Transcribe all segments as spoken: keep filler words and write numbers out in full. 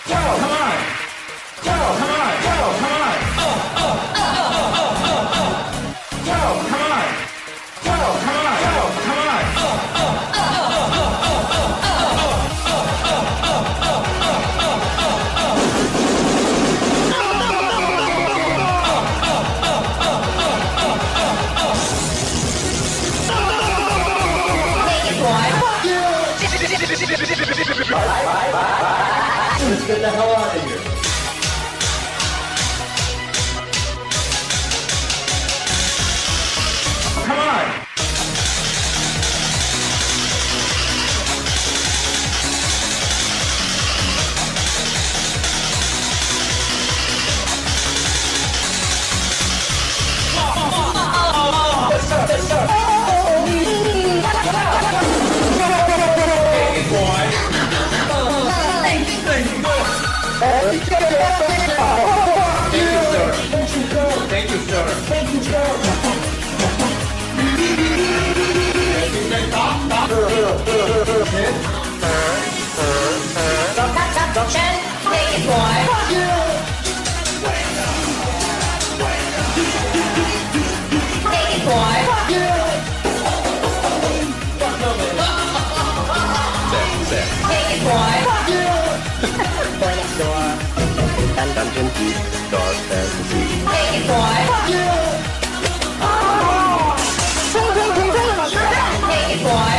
Go, come on. Go, come on. Go, come on. Oh, oh, oh, oh, oh, oh, oh. Go, come on. Go, come on. Go, come on. Oh, oh, oh, oh, oh, oh, oh, Let's get the hell out of here. come on. Thank you, sir. Thank you, sir. Take it, boy. Take it, boy. Take it, boy. Boy next door. Dun Dungeon Geek Dark Fantasy. Take it, boy. Take it, boy.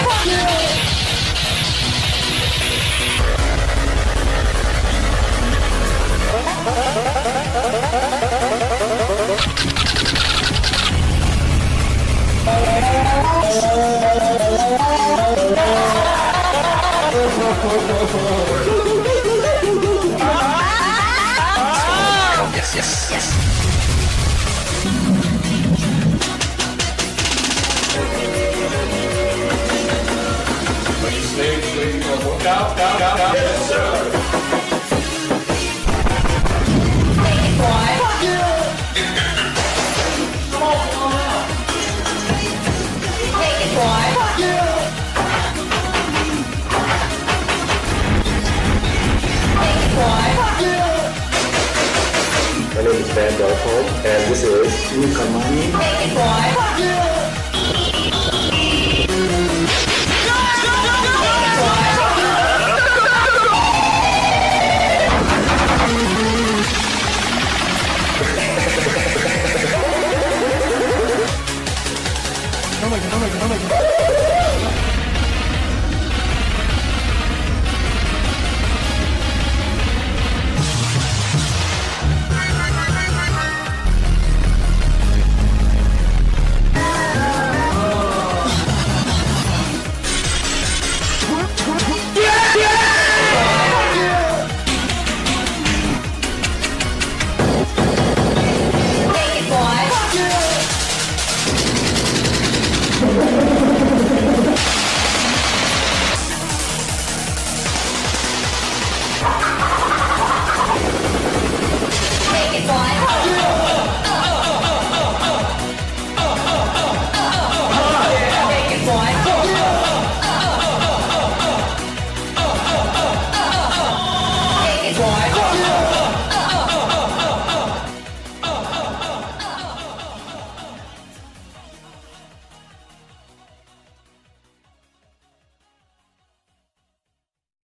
Yes, yes, yes. Stage, stage, go. Down, down, down, down. Yes, sir. Take it, boy. Take it, boy. Take it, boy. My name is Van Darkholm, and this is Take it, boy.